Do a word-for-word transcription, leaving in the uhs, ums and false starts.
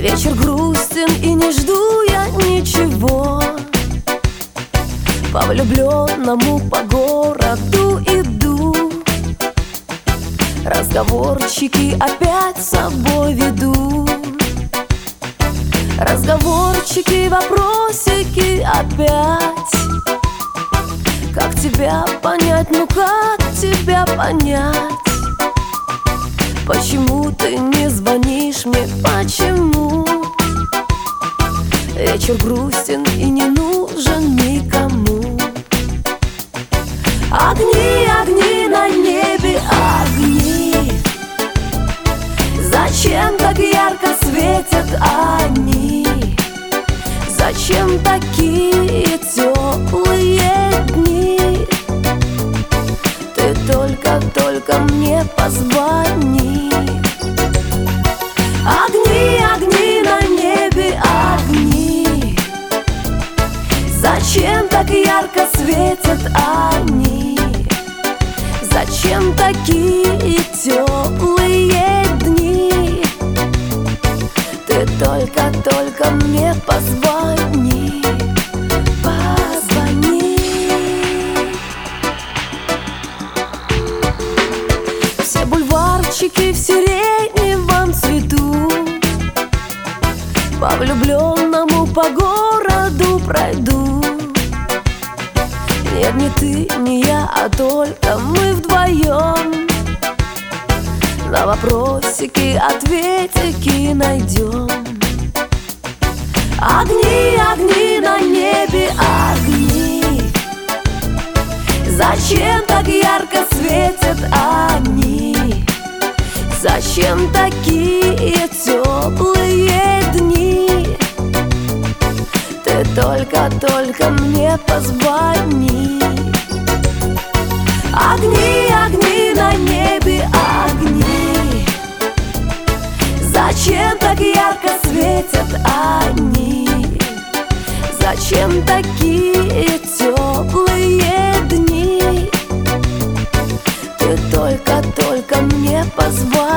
Вечер грустен и не жду я ничего. По влюбленному по городу иду. Разговорчики опять с собой веду. Разговорчики, вопросики опять. Как тебя понять, ну как тебя понять? Почему ты не звонишь мне, почему? Вечер грустен и не нужен никому. Огни, огни на небе, огни. Зачем так ярко светят они? Зачем такие теплые дни? Ты только-только мне позвони. Огни, огни на небе, огни. Зачем так ярко светят они? Зачем такие теплые дни? Ты только-только мне позвони. Позвони. Все бульварчики в сиреневом цвету. По влюбленному по городу пройду. Нет, не ты, не я, а только мы вдвоем. На вопросики ответики найдем. Огни, огни на небе, огни. Зачем так ярко светят они? Зачем такие теплые дни? Ты только-только мне позвони. Огни, огни на небе, огни. Зачем так ярко светят они? Зачем такие теплые дни? Ты только-только мне позвони.